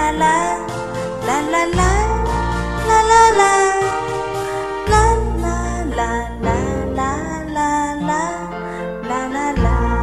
啦啦啦啦啦啦啦啦啦啦啦啦啦啦啦啦，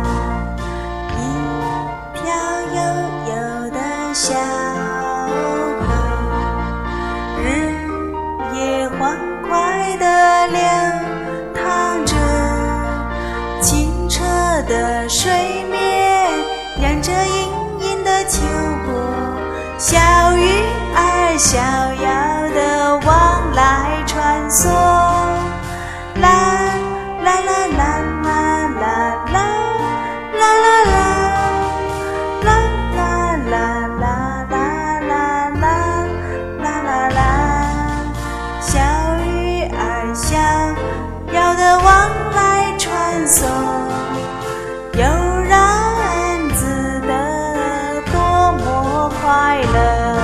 一条悠悠的小河，日夜欢快地流淌着，清澈的水面染着隐隐的秋波，小鱼儿逍遥地往来穿梭，啦啦啦啦啦啦啦啦啦啦啦啦啦啦啦啦，小鱼儿逍遥地往来穿梭，悠然自得多么快乐，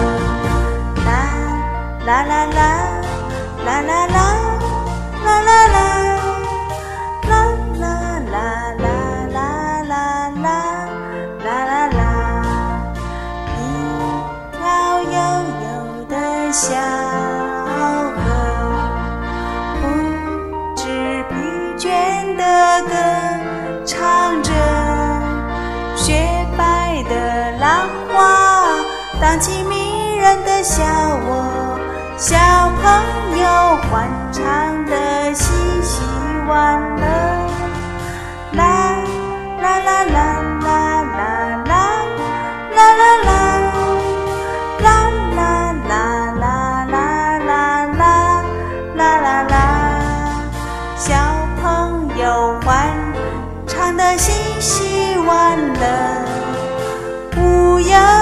啦啦啦啦啦啦啦啦啦啦啦啦啦啦啦啦啦，一条悠悠的小河，不知疲倦地歌唱着，雪白的浪花荡起迷人的笑窝，小朋友欢唱的嬉戏玩乐，啦啦啦啦啦啦啦啦啦啦啦啦啦啦啦啦啦，小朋友欢唱的嬉戏玩乐，无忧